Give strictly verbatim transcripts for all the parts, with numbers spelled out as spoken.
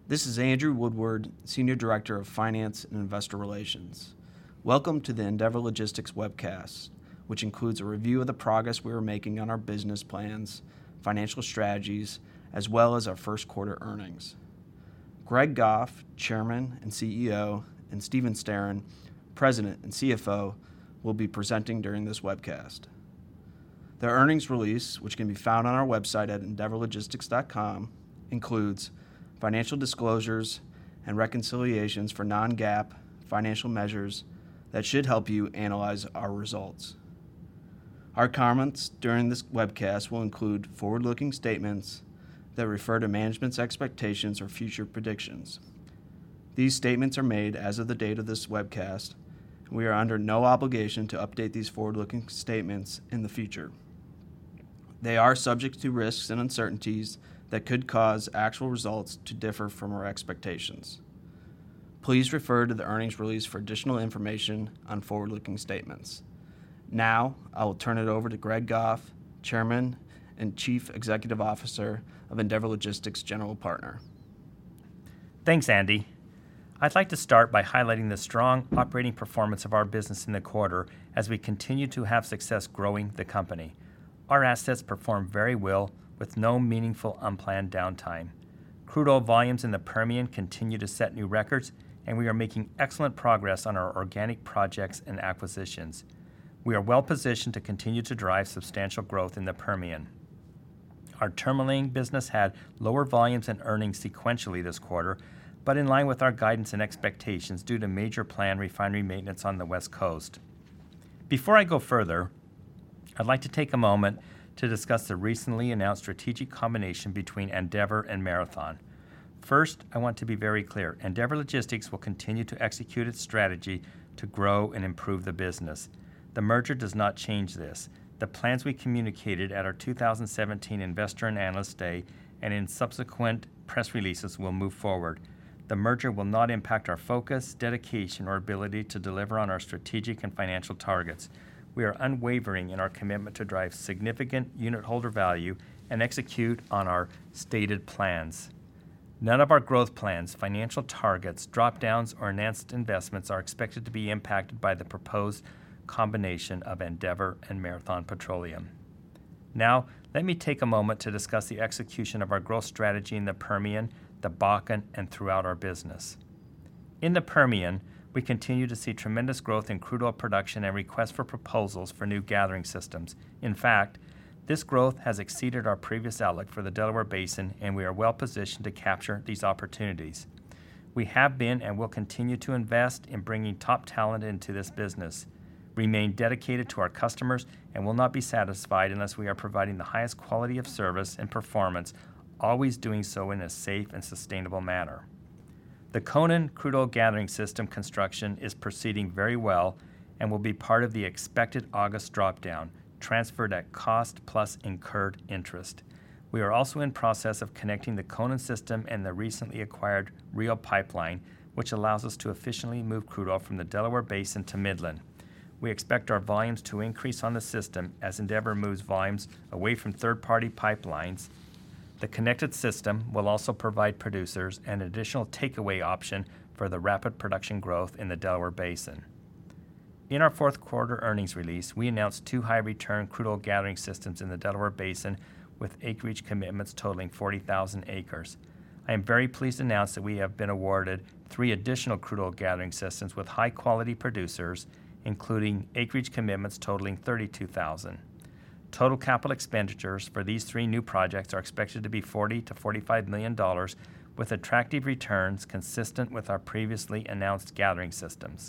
This is Andrew Woodward, Senior Director of Finance and Investor Relations. Welcome to the Endeavor Logistics webcast, which includes a review of the progress we are making on our business plans, financial strategies, as well as our first quarter earnings. Greg Goff, Chairman and C E O, and Stephen Sterin, President and C F O, will be presenting during this webcast. The earnings release, which can be found on our website at endeavor logistics dot com, includes financial disclosures and reconciliations for non-GAAP financial measures that should help you analyze our results. Our comments during this webcast will include forward-looking statements that refer to management's expectations or future predictions. These statements are made as of the date of this webcast, and we are under no obligation to update these forward-looking statements in the future. They are subject to risks and uncertainties that could cause actual results to differ from our expectations. Please refer to the earnings release for additional information on forward-looking statements. Now, I will turn it over to Greg Goff, Chairman and Chief Executive Officer of Endeavor Logistics General Partner. Thanks, Andy. I'd like to start by highlighting the strong operating performance of our business in the quarter as we continue to have success growing the company. Our assets perform very well with no meaningful unplanned downtime. Crude oil volumes in the Permian continue to set new records, and we are making excellent progress on our organic projects and acquisitions. We are well positioned to continue to drive substantial growth in the Permian. Our terminaling business had lower volumes and earnings sequentially this quarter, but in line with our guidance and expectations due to major planned refinery maintenance on the West Coast. Before I go further, I'd like to take a moment to discuss the recently announced strategic combination between Endeavor and Marathon. First, I want to be very clear. Endeavor Logistics will continue to execute its strategy to grow and improve the business. The merger does not change this. The plans we communicated at our two thousand seventeen Investor and Analyst Day and in subsequent press releases will move forward. The merger will not impact our focus, dedication, or ability to deliver on our strategic and financial targets. We are unwavering in our commitment to drive significant unit holder value and execute on our stated plans. None of our growth plans, financial targets, drop-downs, or enhanced investments are expected to be impacted by the proposed combination of Endeavor and Marathon Petroleum. Now, let me take a moment to discuss the execution of our growth strategy in the Permian, the Bakken, and throughout our business. In the Permian, we continue to see tremendous growth in crude oil production and requests for proposals for new gathering systems. In fact, this growth has exceeded our previous outlook for the Delaware Basin, and we are well positioned to capture these opportunities. We have been and will continue to invest in bringing top talent into this business, remain dedicated to our customers, and will not be satisfied unless we are providing the highest quality of service and performance, always doing so in a safe and sustainable manner. The Conan crude oil gathering system construction is proceeding very well and will be part of the expected August drop-down, transferred at cost plus incurred interest. We are also in process of connecting the Conan system and the recently acquired Rio pipeline, which allows us to efficiently move crude oil from the Delaware Basin to Midland. We expect our volumes to increase on the system as Endeavor moves volumes away from third-party pipelines. The connected system will also provide producers an additional takeaway option for the rapid production growth in the Delaware Basin. In our fourth quarter earnings release, we announced two high-return crude oil gathering systems in the Delaware Basin with acreage commitments totaling forty thousand acres. I am very pleased to announce that we have been awarded three additional crude oil gathering systems with high-quality producers, including acreage commitments totaling thirty-two thousand. Total capital expenditures for these three new projects are expected to be forty to forty-five million dollars, with attractive returns consistent with our previously announced gathering systems.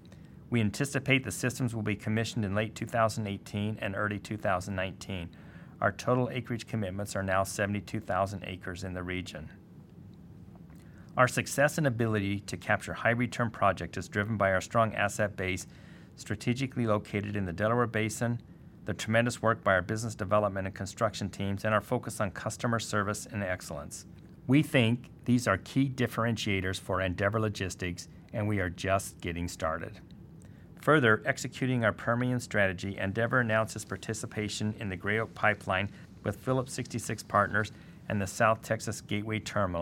We anticipate the systems will be commissioned in late two thousand eighteen and early two thousand nineteen. Our total acreage commitments are now seventy-two thousand acres in the region. Our success and ability to capture high-return projects is driven by our strong asset base strategically located in the Delaware Basin, the tremendous work by our business development and construction teams, and our focus on customer service and excellence. We think these are key differentiators for Endeavor Logistics, and we are just getting started. Further executing our Permian strategy, Endeavor announced its participation in the Gray Oak Pipeline with Phillips sixty-six Partners and the South Texas Gateway Terminal,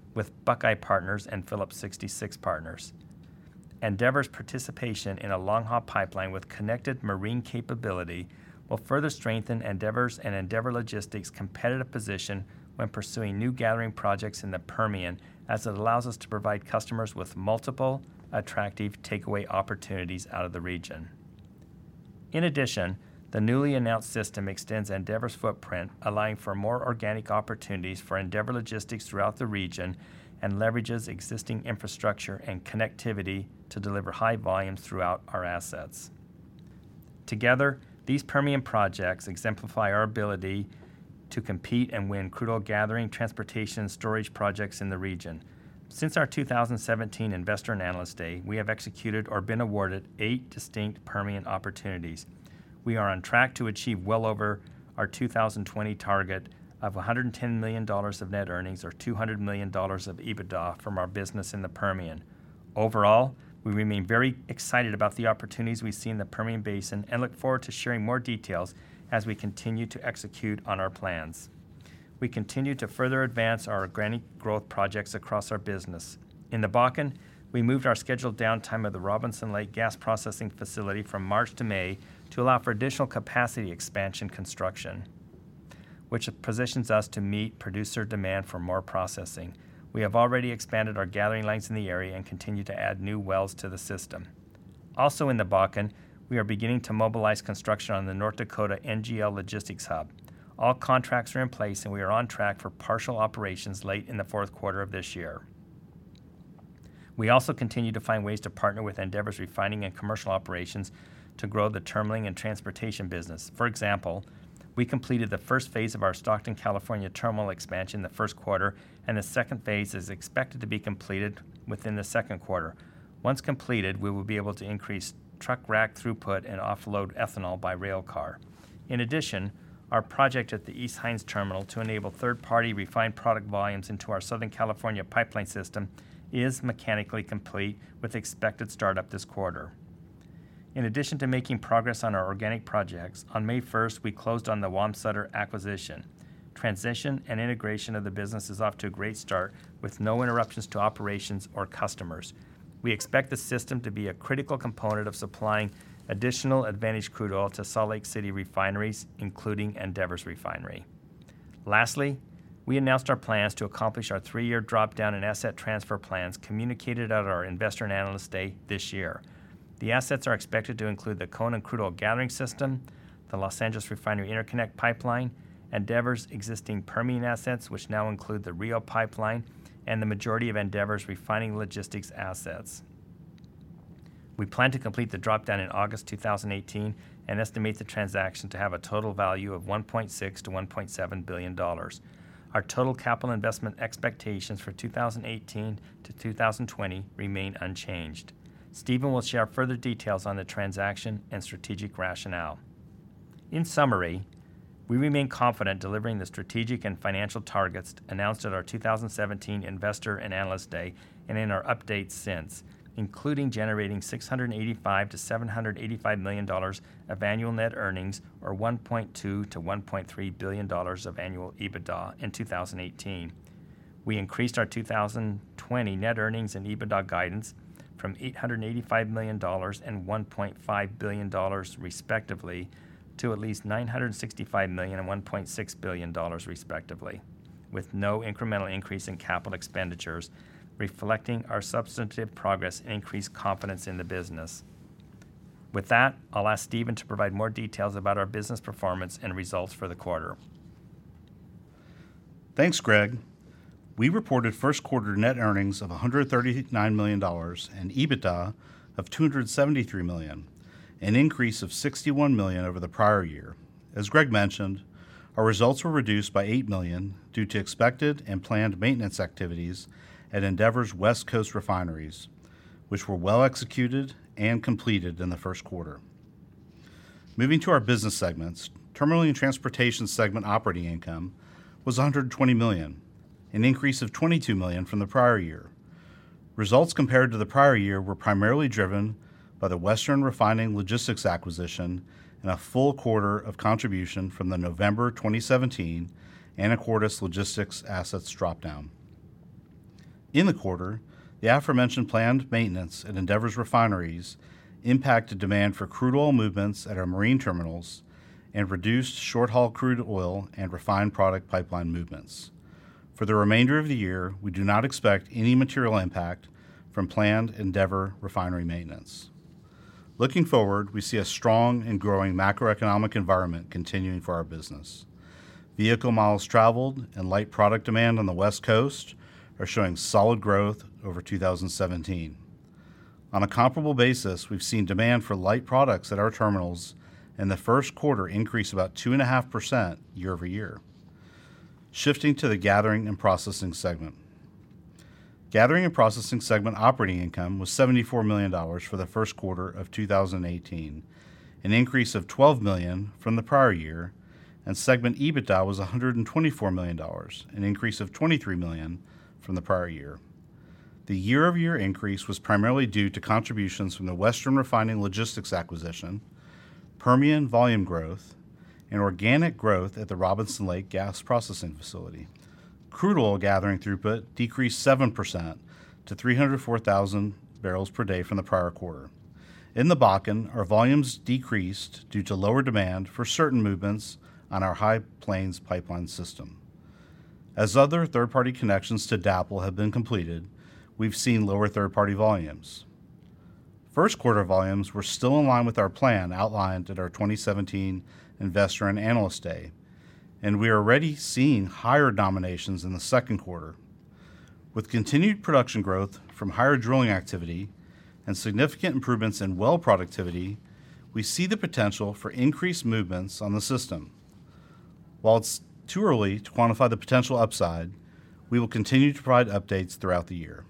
with Buckeye Partners and Phillips sixty-six Partners. Endeavor's participation in a long-haul pipeline with connected marine capability will further strengthen Endeavor's and Endeavor Logistics' competitive position when pursuing new gathering projects in the Permian, as it allows us to provide customers with multiple, attractive takeaway opportunities out of the region. In addition, the newly announced system extends Endeavor's footprint, allowing for more organic opportunities for Endeavor Logistics throughout the region, and leverages existing infrastructure and connectivity to deliver high volumes throughout our assets. Together, these Permian projects exemplify our ability to compete and win crude oil gathering, transportation, and storage projects in the region. Since our two thousand seventeen Investor and Analyst Day, we have executed or been awarded eight distinct Permian opportunities. We are on track to achieve well over our two thousand twenty target of one hundred ten million dollars of net earnings or two hundred million dollars of EBITDA from our business in the Permian. Overall, we remain very excited about the opportunities we see in the Permian Basin and look forward to sharing more details as we continue to execute on our plans. We continue to further advance our organic growth projects across our business. In the Bakken, we moved our scheduled downtime of the Robinson Lake gas processing facility from March to May to allow for additional capacity expansion construction, which positions us to meet producer demand for more processing. We have already expanded our gathering lines in the area and continue to add new wells to the system. Also in the Bakken, we are beginning to mobilize construction on the North Dakota N G L Logistics Hub. All contracts are in place and we are on track for partial operations late in the fourth quarter of this year. We also continue to find ways to partner with Endeavor's refining and commercial operations to grow the terminaling and transportation business. For example, we completed the first phase of our Stockton, California terminal expansion in the first quarter, and the second phase is expected to be completed within the second quarter. Once completed, we will be able to increase truck rack throughput and offload ethanol by rail car. In addition, our project at the East Hines terminal to enable third-party refined product volumes into our Southern California pipeline system is mechanically complete with expected startup this quarter. In addition to making progress on our organic projects, on May first, we closed on the Wamsutter acquisition. Transition and integration of the business is off to a great start with no interruptions to operations or customers. We expect the system to be a critical component of supplying additional advantaged crude oil to Salt Lake City refineries, including Endeavor's refinery. Lastly, we announced our plans to accomplish our three-year drop-down and asset transfer plans communicated at our Investor and Analyst Day this year. The assets are expected to include the Conan Crude Oil Gathering System, the Los Angeles Refinery Interconnect Pipeline, Endeavor's existing Permian assets, which now include the Rio Pipeline, and the majority of Endeavor's refining logistics assets. We plan to complete the drop-down in August two thousand eighteen and estimate the transaction to have a total value of one point six to one point seven billion dollars. Our total capital investment expectations for two thousand eighteen to two thousand twenty remain unchanged. Stephen will share further details on the transaction and strategic rationale. In summary, we remain confident delivering the strategic and financial targets announced at our two thousand seventeen Investor and Analyst Day and in our updates since, including generating six hundred eighty-five to seven hundred eighty-five million dollars of annual net earnings or one point two to one point three billion dollars of annual EBITDA in two thousand eighteen. We increased our two thousand twenty net earnings and EBITDA guidance from eight hundred eighty-five million dollars and one point five billion dollars respectively to at least nine hundred sixty-five million dollars and one point six billion dollars respectively, with no incremental increase in capital expenditures, reflecting our substantive progress and increased confidence in the business. With that, I'll ask Stephen to provide more details about our business performance and results for the quarter. Thanks, Greg. We reported first quarter net earnings of one hundred thirty-nine million dollars and EBITDA of two hundred seventy-three million dollars, an increase of sixty-one million dollars over the prior year. As Greg mentioned, our results were reduced by eight million dollars due to expected and planned maintenance activities at Endeavor's West Coast refineries, which were well executed and completed in the first quarter. Moving to our business segments, Terminaling and Transportation segment operating income was one hundred twenty million dollars, an increase of twenty-two million dollars from the prior year. Results compared to the prior year were primarily driven by the Western Refining Logistics acquisition and a full quarter of contribution from the November twenty seventeen Anacortes Logistics assets drop-down. In the quarter, the aforementioned planned maintenance at Endeavor's refineries impacted demand for crude oil movements at our marine terminals and reduced short-haul crude oil and refined product pipeline movements. For the remainder of the year, we do not expect any material impact from planned Endeavor refinery maintenance. Looking forward, we see a strong and growing macroeconomic environment continuing for our business. Vehicle miles traveled and light product demand on the West Coast are showing solid growth over two thousand seventeen. On a comparable basis, we've seen demand for light products at our terminals in the first quarter increase about two point five percent year over year. Shifting to the Gathering and Processing segment. Gathering and Processing segment operating income was seventy-four million dollars for the first quarter of two thousand eighteen, an increase of twelve million dollars from the prior year, and segment EBITDA was one hundred twenty-four million dollars, an increase of twenty-three million dollars from the prior year. The year-over-year increase was primarily due to contributions from the Western Refining Logistics acquisition, Permian volume growth, and organic growth at the Robinson Lake gas processing facility. Crude oil gathering throughput decreased seven percent to three hundred four thousand barrels per day from the prior quarter. In the Bakken, our volumes decreased due to lower demand for certain movements on our High Plains pipeline system. As other third-party connections to DAPL have been completed, we've seen lower third-party volumes. First quarter volumes were still in line with our plan outlined at our twenty seventeen Investor and Analyst Day, and we are already seeing higher nominations in the second quarter. With continued production growth from higher drilling activity and significant improvements in well productivity, we see the potential for increased movements on the system. While it's too early to quantify the potential upside, we will continue to provide updates throughout the year.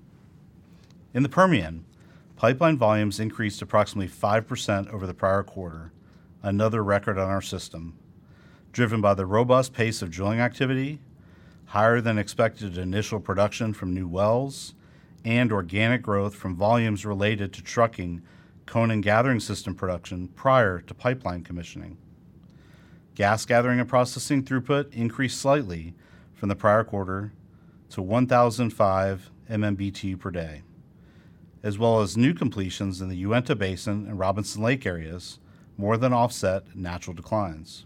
In the Permian, pipeline volumes increased approximately five percent over the prior quarter, another record on our system, driven by the robust pace of drilling activity, higher than expected initial production from new wells, and organic growth from volumes related to trucking Conan gathering system production prior to pipeline commissioning. Gas gathering and processing throughput increased slightly from the prior quarter to one thousand five M M B T U per day, as well as new completions in the Uinta Basin and Robinson Lake areas more than offset natural declines.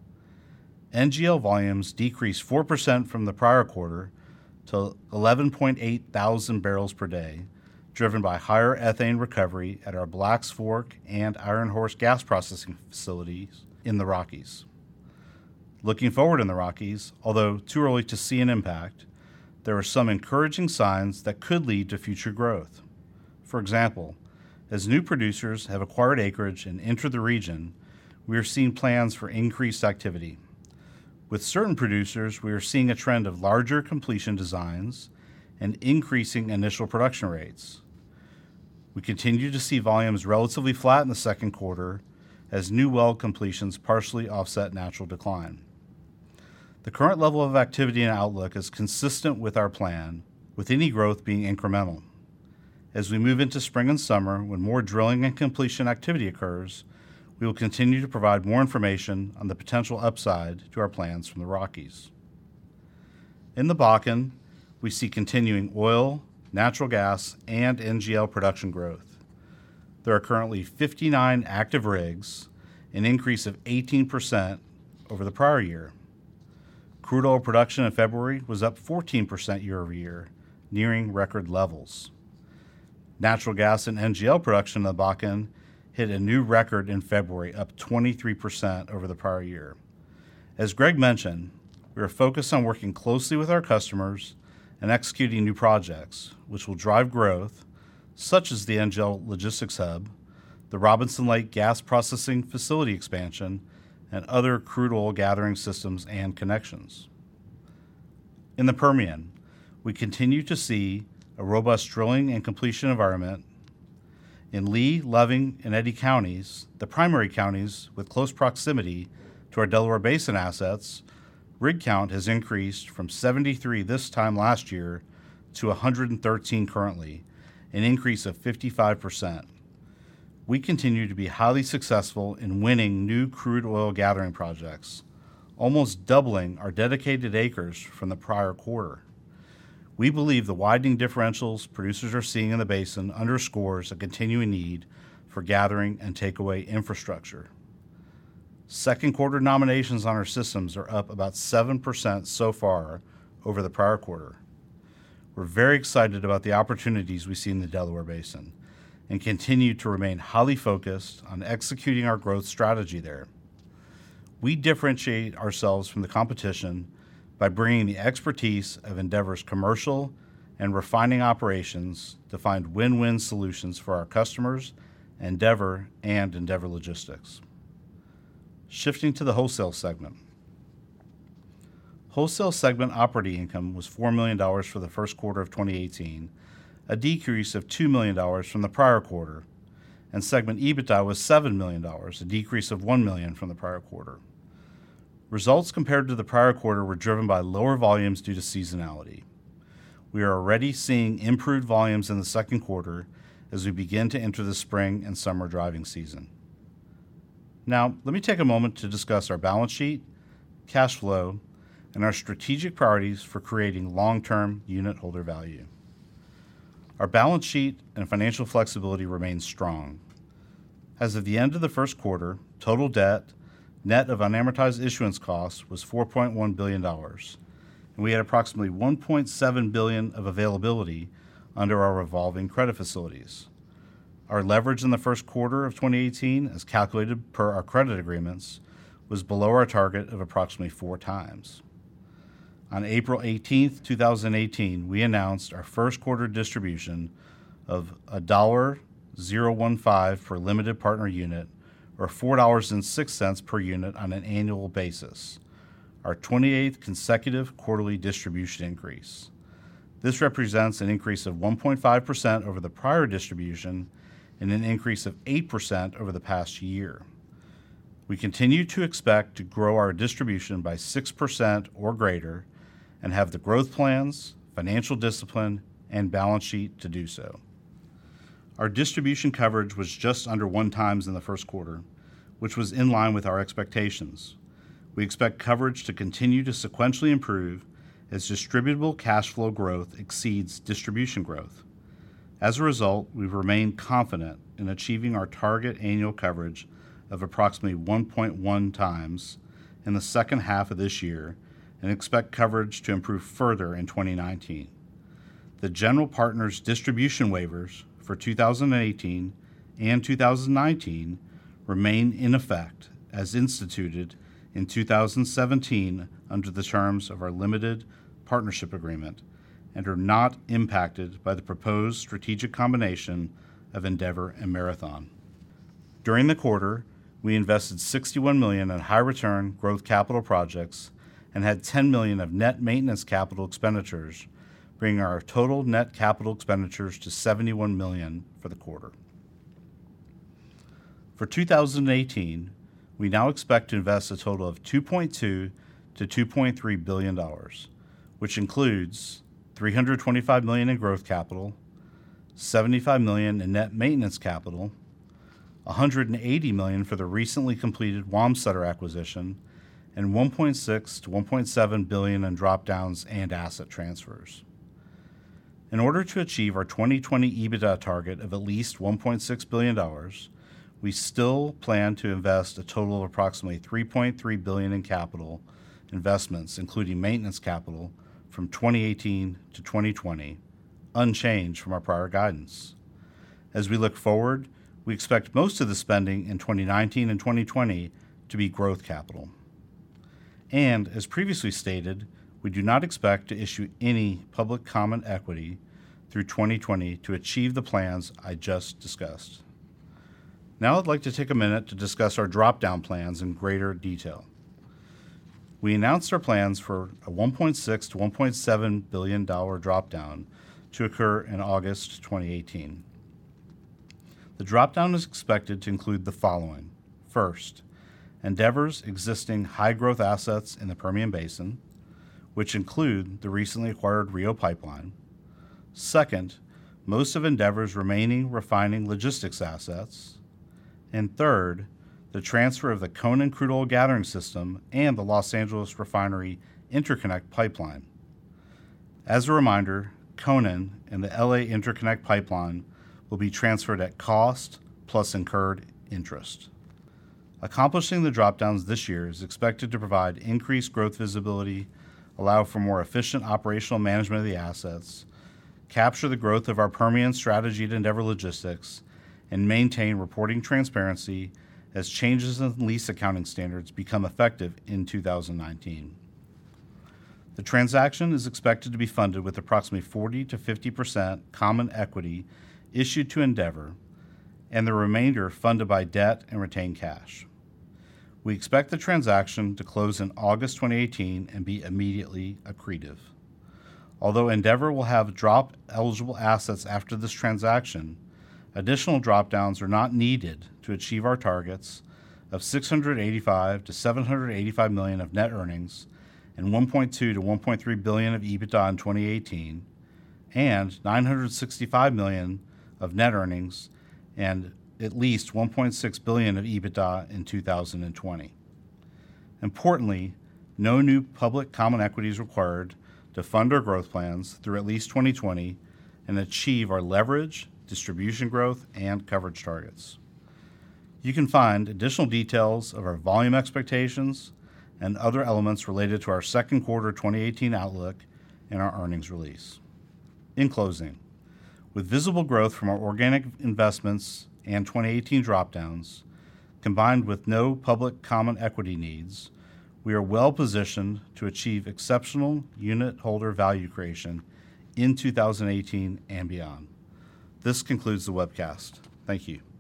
N G L volumes decreased four percent from the prior quarter to eleven point eight thousand barrels per day, driven by higher ethane recovery at our Blacks Fork and Iron Horse gas processing facilities in the Rockies. Looking forward in the Rockies, although too early to see an impact, there are some encouraging signs that could lead to future growth. For example, as new producers have acquired acreage and entered the region, we are seeing plans for increased activity. With certain producers, we are seeing a trend of larger completion designs and increasing initial production rates. We continue to see volumes relatively flat in the second quarter as new well completions partially offset natural decline. The current level of activity and outlook is consistent with our plan, with any growth being incremental. As we move into spring and summer, when more drilling and completion activity occurs, we will continue to provide more information on the potential upside to our plans from the Rockies. In the Bakken, we see continuing oil, natural gas, and N G L production growth. There are currently fifty-nine active rigs, an increase of eighteen percent over the prior year. Crude oil production in February was up fourteen percent year over year, nearing record levels. Natural gas and N G L production in the Bakken hit a new record in February, up twenty-three percent over the prior year. As Greg mentioned, we are focused on working closely with our customers and executing new projects, which will drive growth, such as the N G L Logistics Hub, the Robinson Lake gas processing facility expansion, and other crude oil gathering systems and connections. In the Permian, we continue to see a robust drilling and completion environment. In Lee, Loving, and Eddy counties, the primary counties with close proximity to our Delaware Basin assets, rig count has increased from seventy-three this time last year to one hundred thirteen currently, an increase of fifty-five percent. We continue to be highly successful in winning new crude oil gathering projects, almost doubling our dedicated acres from the prior quarter. We believe the widening differentials producers are seeing in the basin underscores a continuing need for gathering and takeaway infrastructure. Second quarter nominations on our systems are up about seven percent so far over the prior quarter. We're very excited about the opportunities we see in the Delaware Basin and continue to remain highly focused on executing our growth strategy there. We differentiate ourselves from the competition by bringing the expertise of Endeavor's commercial and refining operations to find win-win solutions for our customers, Endeavor, and Endeavor Logistics. Shifting to the wholesale segment. Wholesale segment operating income was four million dollars for the first quarter of twenty eighteen, a decrease of two million dollars from the prior quarter, and segment EBITDA was seven million dollars, a decrease of one million dollars from the prior quarter. Results compared to the prior quarter were driven by lower volumes due to seasonality. We are already seeing improved volumes in the second quarter as we begin to enter the spring and summer driving season. Now, let me take a moment to discuss our balance sheet, cash flow, and our strategic priorities for creating long-term unit holder value. Our balance sheet and financial flexibility remain strong. As of the end of the first quarter, total debt, net of unamortized issuance costs, was four point one billion dollars, and we had approximately one point seven billion dollars of availability under our revolving credit facilities. Our leverage in the first quarter of twenty eighteen, as calculated per our credit agreements, was below our target of approximately four times. On April eighteenth, twenty eighteen, we announced our first quarter distribution of one dollar and fifteen cents per limited partner unit, or four dollars and six cents per unit on an annual basis, our twenty-eighth consecutive quarterly distribution increase. This represents an increase of one point five percent over the prior distribution and an increase of eight percent over the past year. We continue to expect to grow our distribution by six percent or greater and have the growth plans, financial discipline, and balance sheet to do so. Our distribution coverage was just under one times in the first quarter, which was in line with our expectations. We expect coverage to continue to sequentially improve as distributable cash flow growth exceeds distribution growth. As a result, we remain confident in achieving our target annual coverage of approximately one point one times in the second half of this year and expect coverage to improve further in twenty nineteen. The general partner's distribution waivers for two thousand eighteen and two thousand nineteen remain in effect as instituted in two thousand seventeen under the terms of our limited partnership agreement and are not impacted by the proposed strategic combination of Endeavor and Marathon. During the quarter, we invested sixty-one million dollars in high-return growth capital projects and had ten million dollars of net maintenance capital expenditures, bringing our total net capital expenditures to seventy-one million dollars for the quarter. For two thousand eighteen, we now expect to invest a total of two point two to two point three billion dollars, which includes three hundred twenty-five million dollars in growth capital, seventy-five million dollars in net maintenance capital, one hundred eighty million dollars for the recently completed Wamsutter acquisition, and one point six to one point seven billion dollars in drop-downs and asset transfers. In order to achieve our twenty twenty EBITDA target of at least one point six billion dollars, we still plan to invest a total of approximately three point three billion dollars in capital investments, including maintenance capital, from twenty eighteen to twenty twenty, unchanged from our prior guidance. As we look forward, we expect most of the spending in twenty nineteen and twenty twenty to be growth capital. And, as previously stated, we do not expect to issue any public common equity through twenty twenty to achieve the plans I just discussed. Now I'd like to take a minute to discuss our drop-down plans in greater detail. We announced our plans for a one point six to one point seven billion dollars drop-down to occur in August twenty eighteen. The drop-down is expected to include the following. First, Endeavor's existing high-growth assets in the Permian Basin, which include the recently acquired Rio Pipeline. Second, most of Endeavor's remaining refining logistics assets. And third, the transfer of the Conan crude oil gathering system and the Los Angeles refinery interconnect pipeline. As a reminder, Conan and the L A Interconnect Pipeline will be transferred at cost plus incurred interest. Accomplishing the drop-downs this year is expected to provide increased growth visibility, allow for more efficient operational management of the assets, capture the growth of our Permian strategy at Endeavor Logistics, and maintain reporting transparency as changes in lease accounting standards become effective in two thousand nineteen. The transaction is expected to be funded with approximately forty to fifty percent common equity issued to Endeavor, and the remainder funded by debt and retained cash. We expect the transaction to close in August twenty eighteen and be immediately accretive. Although Endeavor will have drop-eligible assets after this transaction, additional drop-downs are not needed to achieve our targets of six hundred eighty-five to seven hundred eighty-five million of net earnings and one point two to one point three billion of EBITDA in twenty eighteen, and nine hundred sixty-five million of net earnings and at least one point six billion of EBITDA in two thousand twenty. Importantly, no new public common equity is required to fund our growth plans through at least twenty twenty and achieve our leverage, distribution growth, and coverage targets. You can find additional details of our volume expectations and other elements related to our second quarter twenty eighteen outlook in our earnings release. In closing, with visible growth from our organic investments and twenty eighteen drop-downs, combined with no public common equity needs, we are well positioned to achieve exceptional unit holder value creation in two thousand eighteen and beyond. This concludes the webcast. Thank you.